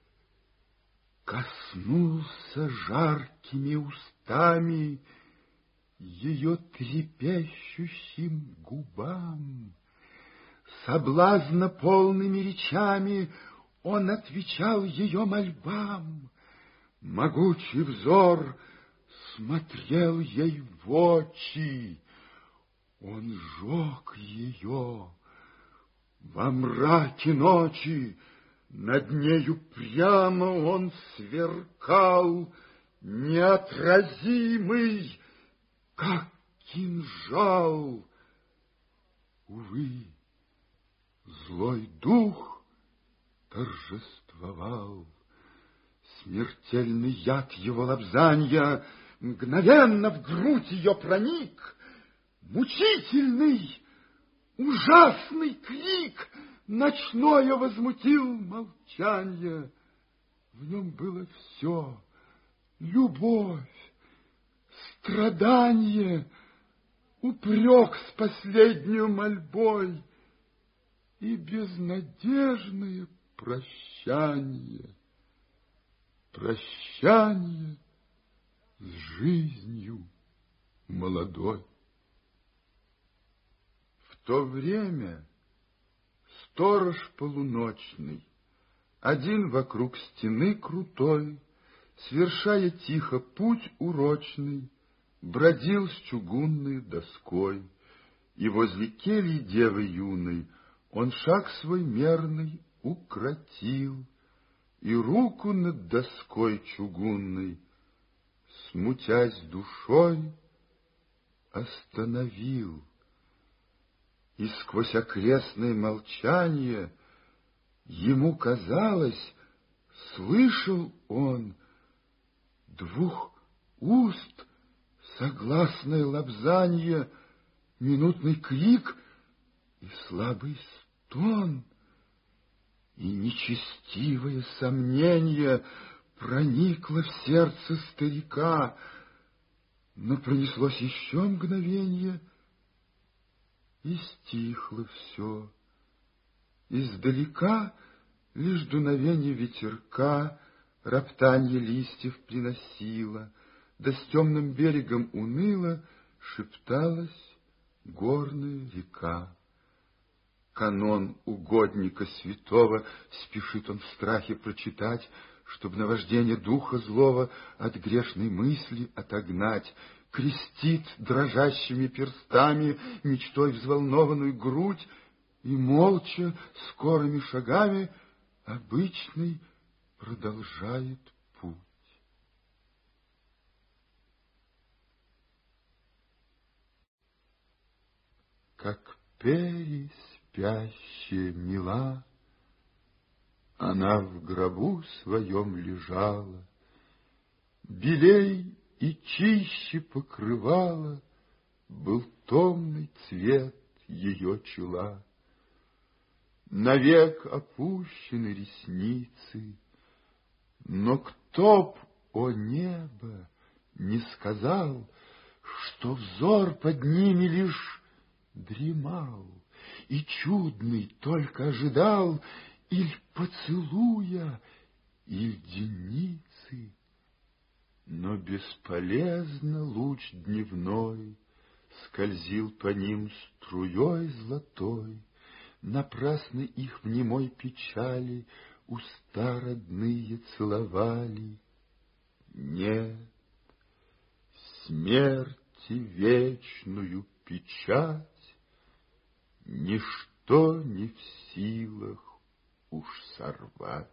коснулся жаркими устами ее трепещущим губам. Соблазна полными речами он отвечал ее мольбам. Могучий взор смотрел ей в очи, он жег ее. Во мраке ночи над нею прямо он сверкал, неотразимый, как кинжал. Увы, злой дух торжествовал. Смертельный яд его лобзанья мгновенно в грудь ее проник. Мучительный, ужасный крик ночное возмутил молчанье. В нем было все: любовь, страдание, упрек с последнюю мольбой и безнадежное прощание, прощание с жизнью молодой. В то время сторож полуночный, один вокруг стены крутой, свершая тихо путь урочный, бродил с чугунной доской, и возле кельи девы юной он шаг свой мерный укротил, и руку над доской чугунной, смутясь душой, остановил. И сквозь окрестное молчание ему казалось, слышал он двух уст согласное лобзанье, минутный крик и слабый стон, и нечестивое сомнение проникло в сердце старика, но пронеслось еще мгновенье, и стихло все. Издалека лишь дуновенье ветерка роптанье листьев приносило, да с темным берегом уныло шепталась горная река. Канон угодника святого спешит он в страхе прочитать, чтоб наваждение духа злого от грешной мысли отогнать. Крестит дрожащими перстами мечтой взволнованную грудь и молча, скорыми шагами, обычный продолжает путь. Как пери спящая мила, она в гробу своем лежала, белей и чище покрывала был томный цвет ее чела. Навек опущены ресницы, но кто б, о небо, не сказал, что взор под ними лишь дремал, и чудный только ожидал иль поцелуя, иль деницы. Но бесполезно луч дневной скользил по ним струей золотой, напрасно их в немой печали уста родные целовали. Нет, смерти вечную печать ничто не в силах уж сорвать.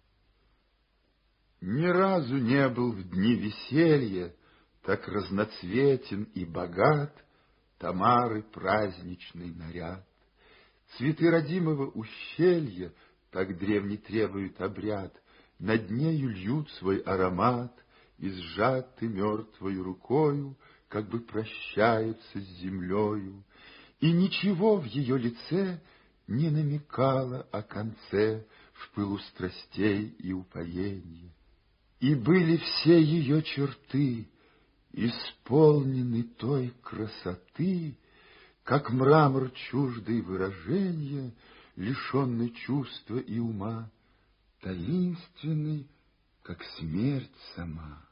Ни разу не был в дни веселья так разноцветен и богат Тамары праздничный наряд. Цветы родимого ущелья так древний требует обряд, над нею льют свой аромат, и сжаты мертвою рукою как бы прощаются с землею, и ничего в ее лице не намекало о конце в пылу страстей и упоения. И были все ее черты исполнены той красоты, как мрамор чуждый выражения, лишенный чувства и ума, таинственный, как смерть сама.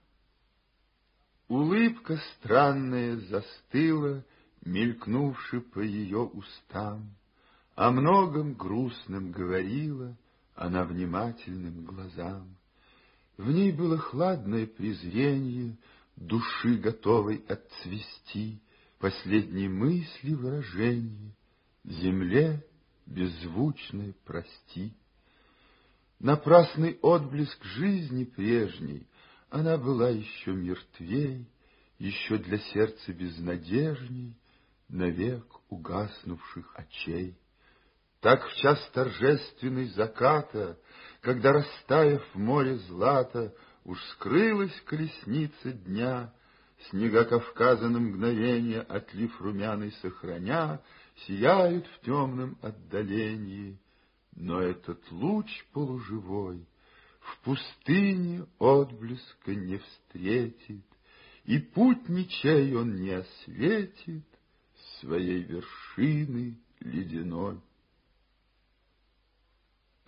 Улыбка странная застыла, мелькнувши по ее устам, о многом грустном говорила она внимательным глазам. В ней было хладное презрение души, готовой отцвести, последней мысли выражение земле беззвучное прости. Напрасный отблеск жизни прежней, она была еще мертвей, еще для сердца безнадежней, навек угаснувших очей. Так в час торжественный заката, когда, растаяв в море злата, уж скрылась колесница дня, снега Кавказа на мгновенье, отлив румяный сохраня, сияют в темном отдалении. Но этот луч полуживой в пустыне отблеска не встретит, и путь ничей он не осветит своей вершины ледяной.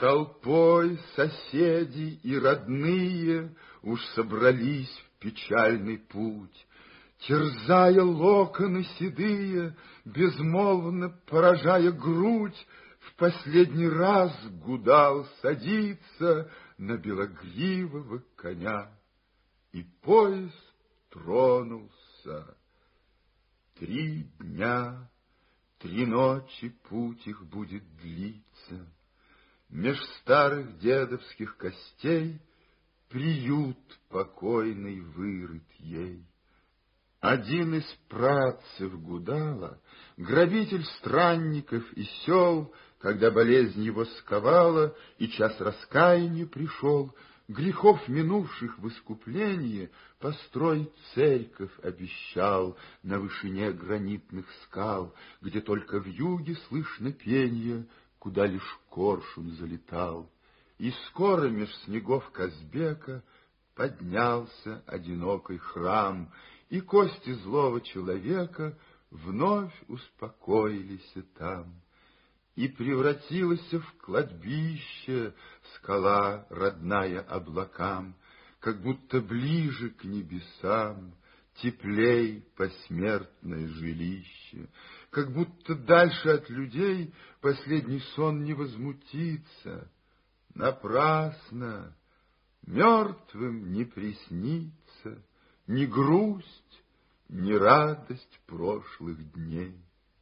Толпой соседи и родные уж собрались в печальный путь, терзая локоны седые, безмолвно поражая грудь, в последний раз Гудал садится на белогривого коня, и поезд тронулся. 3 дня, 3 ночи путь их будет длиться. Меж старых дедовских костей приют покойный вырыт ей. Один из працев Гудала, грабитель странников и сел, когда болезнь его сковала и час раскаяния пришел, грехов минувших в искупление построить церковь обещал на вышине гранитных скал, где только вьюге слышно пенье, куда лишь коршун залетал. И скоро меж снегов Казбека поднялся одинокий храм, и кости злого человека вновь успокоились там. И превратилась в кладбище скала, родная облакам, как будто ближе к небесам, теплей посмертное жилище, как будто дальше от людей последний сон не возмутится. Напрасно, мертвым не приснится ни грусть, ни радость прошлых дней.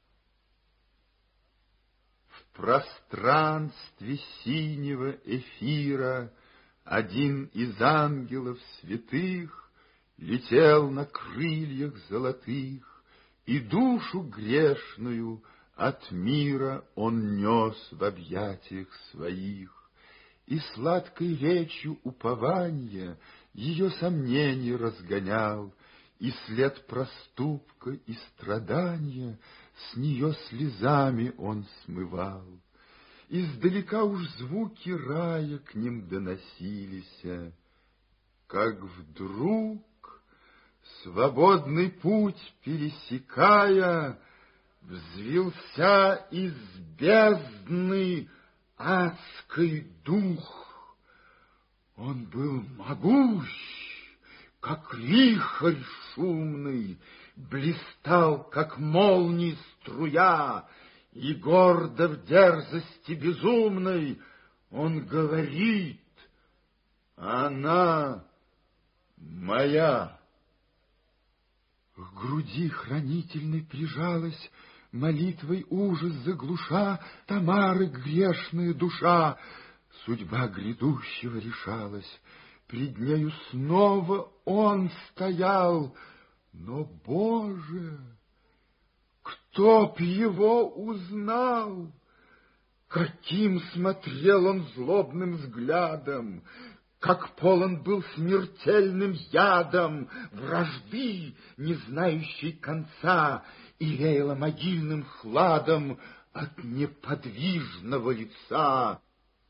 В пространстве синего эфира один из ангелов святых летел на крыльях золотых, и душу грешную от мира он нес в объятиях своих, и сладкой речью упования ее сомнения разгонял, и след проступка и страдания с нее слезами он смывал. Издалека уж звуки рая к ним доносились, как вдруг, свободный путь пересекая, взвился из бездны адский дух. Он был могущ, как вихрь шумный, блистал, как молний струя, и гордо в дерзости безумной он говорит: она моя. К груди хранительной прижалась, молитвой ужас заглуша, Тамары грешная душа. Судьба грядущего решалась, пред нею снова он стоял. Но, Боже, кто б его узнал? Каким смотрел он злобным взглядом, как полон был смертельным ядом вражды, не знающей конца, и веяло могильным хладом от неподвижного лица.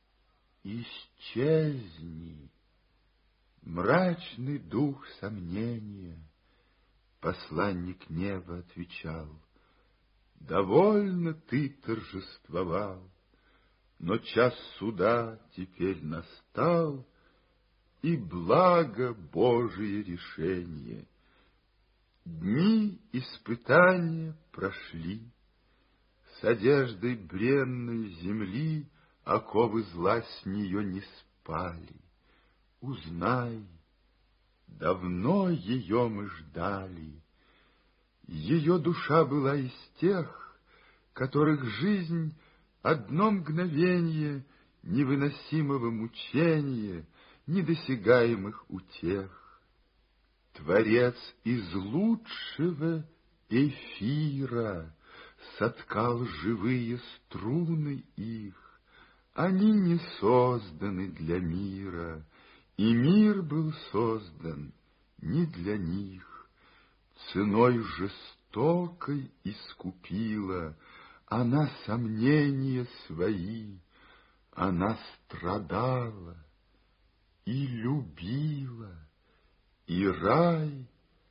Исчезни, мрачный дух сомнения, посланник неба отвечал. Довольно ты торжествовал, но час суда теперь настал, и благо Божие решение. Дни испытания прошли, с одеждой бренной земли оковы зла с нее не спали. Узнай, давно ее мы ждали. Ее душа была из тех, которых жизнь одно мгновенье невыносимого мучения, недосягаемых утех. Творец из лучшего эфира соткал живые струны их. Они не созданы для мира, и мир был создан не для них. Ценой жестокой искупила она сомнения свои, она страдала и любила, и рай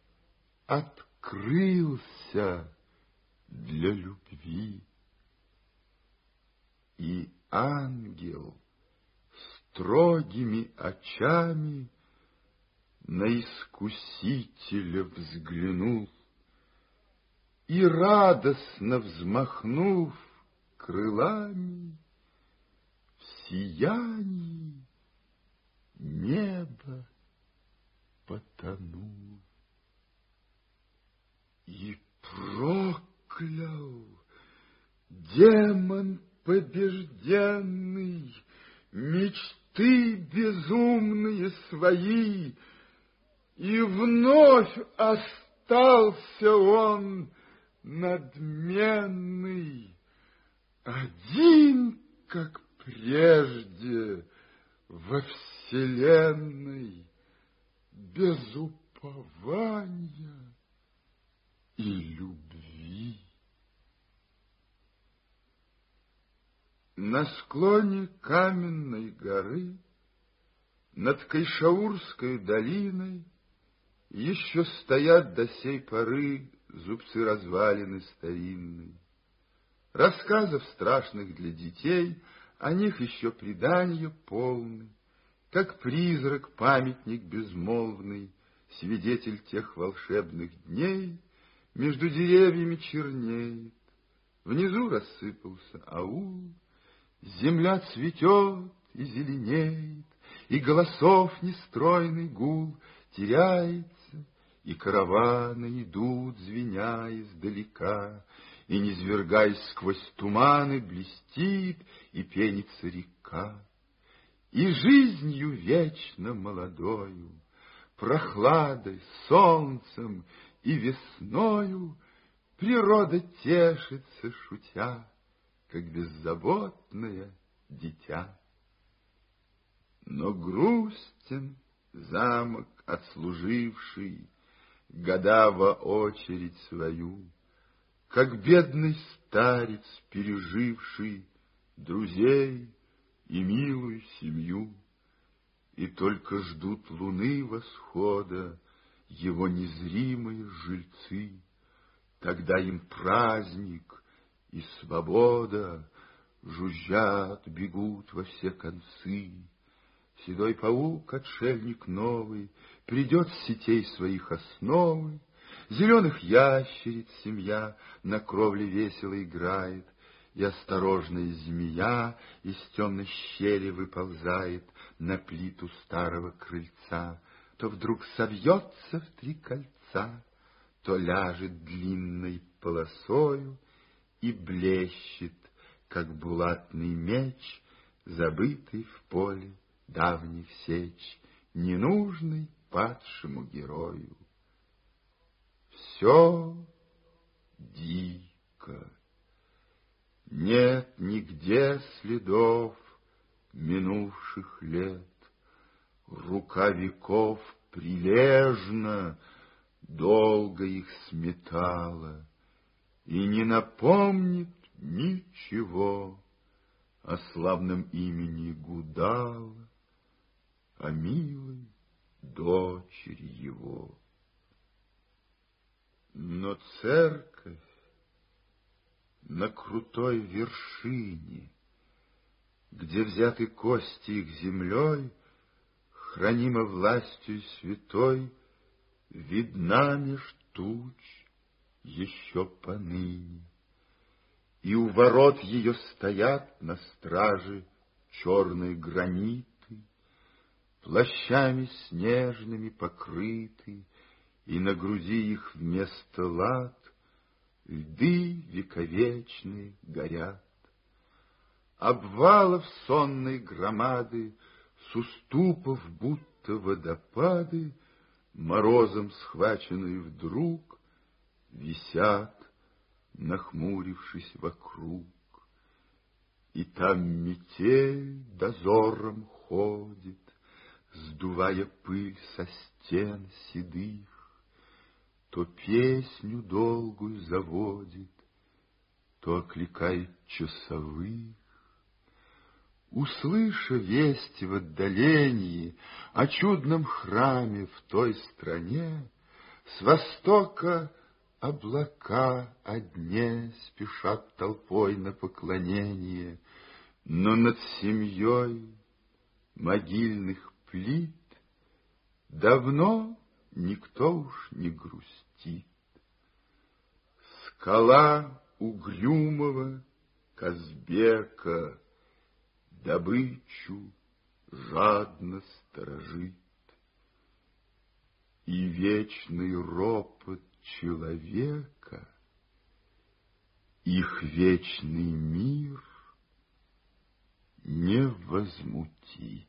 открылся для любви. И ангел строгими очами на Искусителя взглянул и, радостно взмахнув крылами, в сиянии неба потонул. И проклял демон побежденный мечты безумные свои, и вновь остался он надменный, один, как прежде, во вселенной, без упования и любви. На склоне каменной горы над Кайшаурской долиной еще стоят до сей поры зубцы развалины старинной. Рассказов страшных для детей о них еще предания полны, как призрак памятник безмолвный, свидетель тех волшебных дней, между деревьями чернеет, внизу рассыпался аул, земля цветет и зеленеет, и голосов нестройный гул теряется, и караваны идут, звеня издалека, и, низвергаясь сквозь туманы, блестит и пенится река. И жизнью вечно молодою, прохладой, солнцем и весною природа тешится, шутя, как беззаботное дитя. Но грустен замок, отслуживший года во очередь свою, как бедный старец, переживший друзей и милую семью, и только ждут луны восхода его незримые жильцы. Тогда им праздник и свобода жужжат, бегут во все концы. Седой паук, отшельник новый, придет с сетей своих основы, зеленых ящериц семья на кровле весело играет, и осторожная змея из темной щели выползает на плиту старого крыльца, то вдруг собьется в три кольца, то ляжет длинной полосою и блещет, как булатный меч, забытый в поле давних сеч, ненужный падшему герою. Все дико, нет нигде следов минувших лет, рука веков прилежно долго их сметала и не напомнит ничего о славном имени Гудала, о милой дочери его. Но церковь на крутой вершине, где взяты кости их землей, хранима властью святой, видна меж туч еще поныне. И у ворот ее стоят на страже черные граниты, плащами снежными покрыты, и на груди их вместо лад льды вековечные горят. Обвалов сонной громады, с уступов будто водопады, морозом схваченные вдруг, висят, нахмурившись вокруг. И там метель дозором ходит, сдувая пыль со стен седых, то песню долгую заводит, то окликает часовых. Услыша весть в отдалении о чудном храме в той стране, с востока облака о дне спешат толпой на поклонение, но над семьей, могильных плит давно никто уж не грустит. Скала угрюмого Казбека добычу жадно сторожит, и вечный ропот человека их вечный мир не возмутит.